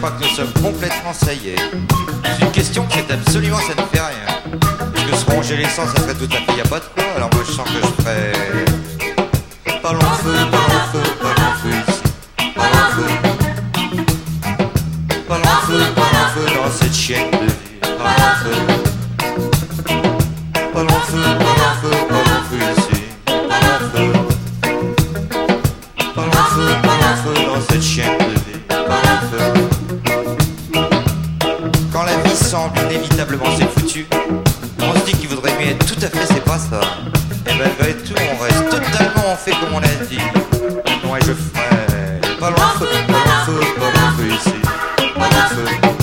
crois que nous sommes complètement ça y est. C'est une question qui est absolument, ça ne fait rien. Parce que se ronger les sangs, ça ferait tout à fait, y a pas de quoi. Alors moi je sens que je ferais... Parlons feu, parlons feu, parlons feu ici. Parlons feu. Parlons feu dans cette chienne de vie. Parlons feu. Parlons feu, parlons feu, parlons feu ici. Parlons feu. Parlons feu dans cette chienne de vie. Parlons feu. Quand la vie semble inévitablement c'est foutu, on se dit qu'il vaudrait mieux être tout à fait, c'est pas ça. Et malgré tout, on reste totalement, on fait comme on a dit. Non, et je ferai. Parlons feu, parlons feu, parlons feu ici. Parlons feu.